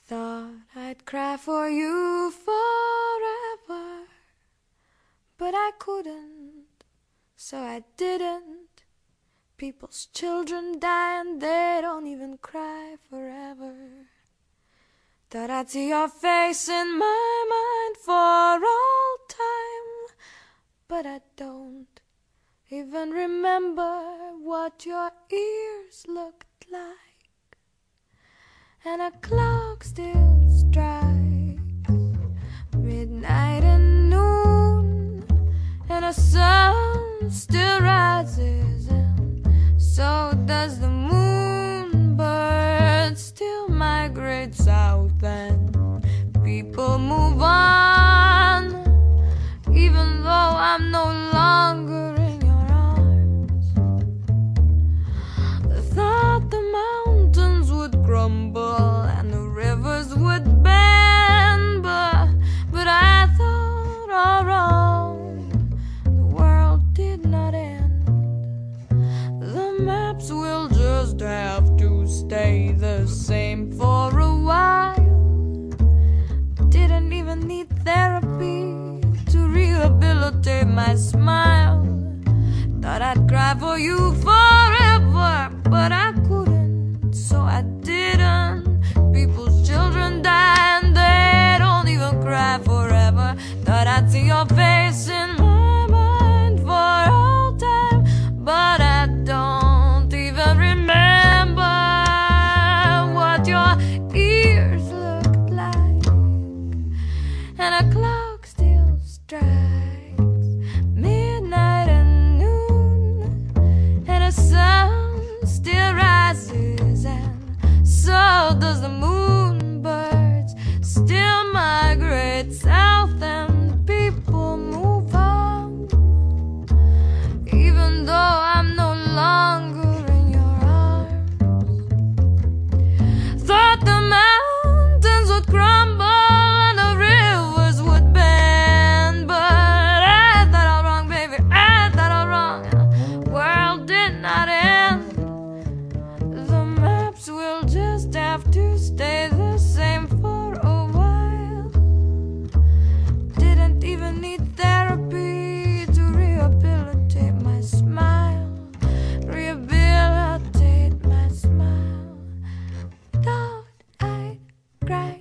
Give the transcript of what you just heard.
Thought I'd cry for you forever, but I couldn't, so I didn't. People's children die and they don't even cry forever. Thought I'd see your face in my mind for all time, but I don't even remember what your ears looked like. And a clock still strikes midnight and noon, and a sun still rises, and so does the moon. Birds still migrate south, and people move on, even though I'm no longer in your arms. I thought the mountains would crumble and the rivers would bend, but I thought all wrong. The world did not end. The maps will just have to stay the same for a while. Didn't even need therapy to rehabilitate my smile. Thought I'd cry for you forever, but I couldn't, so I didn't. People's children die and they don't even cry forever. Thought I'd see your face in my mind for all time, but I don't even remember what your ears looked like. And a clock still strikes midnight and noon, and a sun still rises, and so does the moon. Birds still migrate south, and people move on, even though I'm no longer in your arms. Thought the mountains would crumble and the rivers would bend, but I thought all wrong, baby, I thought all wrong. The world did not end. The maps will just have to stay the same for a while. Didn't even need therapy to rehabilitate my smile. Rehabilitate my smile. Thought I'd cry